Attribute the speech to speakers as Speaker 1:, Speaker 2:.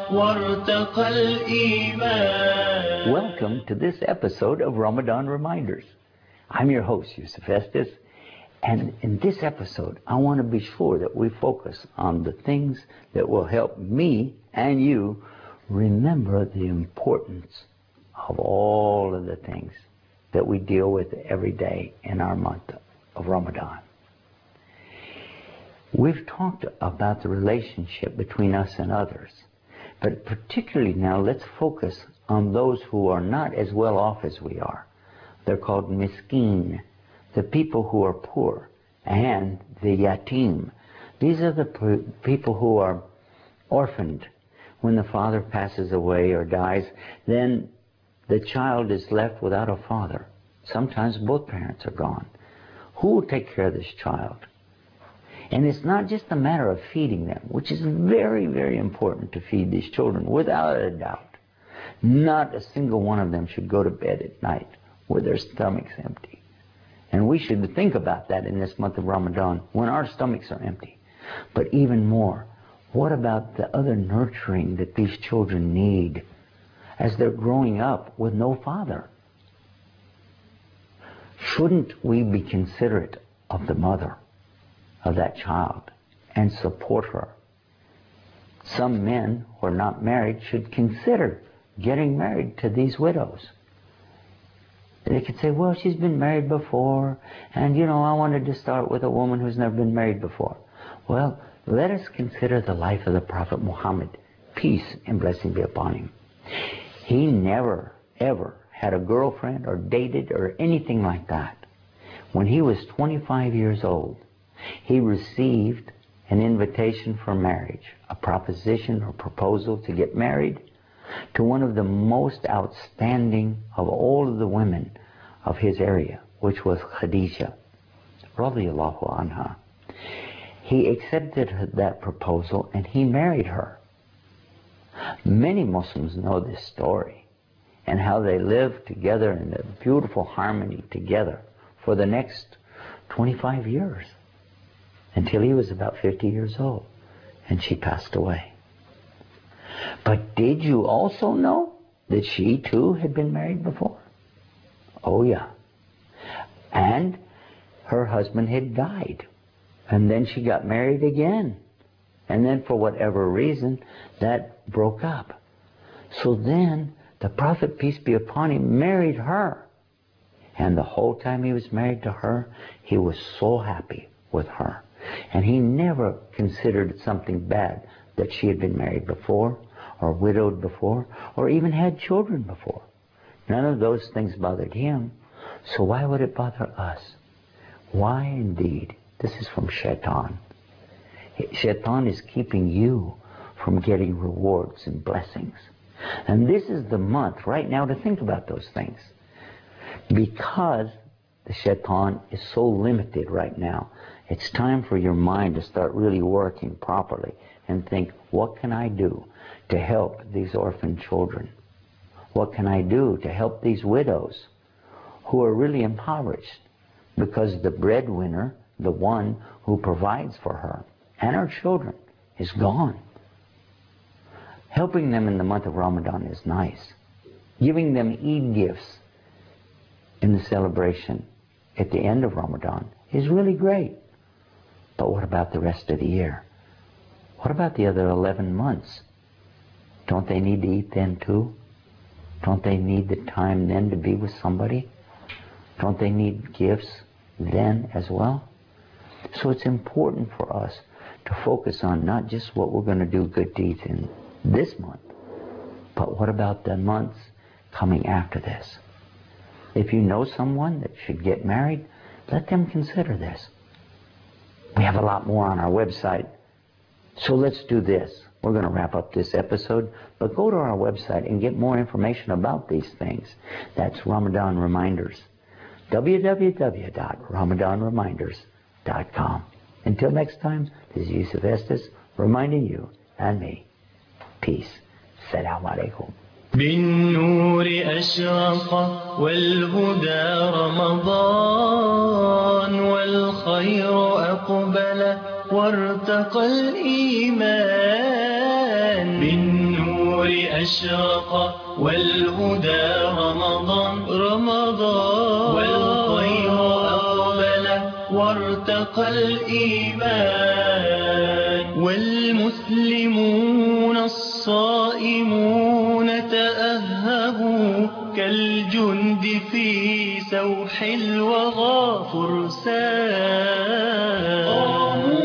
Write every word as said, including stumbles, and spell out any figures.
Speaker 1: وارتقى الإيمان.
Speaker 2: Welcome to this episode of Ramadan Reminders. I'm your host, Yusuf Estes, and in this episode, I want to be sure that we focus on the things that will help me and you remember the importance of all of the things that we deal with every day in our month of Ramadan. We've talked about the relationship between us and others, but particularly now let's focus on those who are not as well off as we are. They're called miskin, the people who are poor, and the yatim. These are the p- people who are orphaned. When the father passes away or dies, then the child is left without a father. Sometimes both parents are gone. Who will take care of this child? And it's not just a matter of feeding them, which is very, very important to feed these children, without a doubt. Not a single one of them should go to bed at night with their stomachs empty. And we should think about that in this month of Ramadan, when our stomachs are empty. But even more, what about the other nurturing that these children need as they're growing up with no father? Shouldn't we be considerate of the mother of that child and support her? Some men who are not married should consider getting married to these widows. They could say, well, she's been married before, and you know, I wanted to start with a woman who's never been married before. Well, let us consider the life of the Prophet Muhammad, peace and blessing be upon him. He never, ever had a girlfriend or dated or anything like that. When he was twenty-five years old, he received an invitation for marriage, a proposition or proposal to get married to one of the most outstanding of all of the women of his area, which was Khadija, radiyallahu anha. He accepted that proposal and he married her. Many Muslims know this story and how they lived together in a beautiful harmony together for the next twenty-five years until he was about fifty years old and she passed away. But did you also know that she too had been married before? Oh yeah. And her husband had died. And then she got married again. And then for whatever reason, that broke up. So then the Prophet, peace be upon him, married her. And the whole time he was married to her, he was so happy with her. And he never considered something bad that she had been married before, or widowed before, or even had children before. None of those things bothered him. So why would it bother us? Why indeed? This is from Shaitan. Shaitan is keeping you from getting rewards and blessings. And this is the month right now to think about those things. Because the Shaitan is so limited right now, it's time for your mind to start really working properly and think, what can I do to help these orphan children? What can I do to help these widows who are really impoverished? Because the breadwinner, the one who provides for her and her children, is gone. Helping them in the month of Ramadan is nice. Giving them Eid gifts in the celebration at the end of Ramadan is really great. But what about the rest of the year? What about the other eleven months? Don't they need to eat then too? Don't they need the time then to be with somebody? Don't they need gifts then as well? So it's important for us to focus on not just what we're going to do good deeds in this month, but what about the months coming after this? If you know someone that should get married, let them consider this. We have a lot more on our website. So let's do this. We're going to wrap up this episode, but go to our website and get more information about these things. That's Ramadan Reminders. w w w dot ramadan reminders dot com. Until next time, this is Yusuf Estes reminding you and me. Peace. Assalamu alaikum.
Speaker 1: بالنور أشرق والهدى رمضان والخير أقبل وارتقى الإيمان بالنور أشرق والهدى رمضان رمضان والخير أقبل وارتقى الإيمان والمسلمون الصائمون تأهبوا كالجند في سوح الوغى فرسان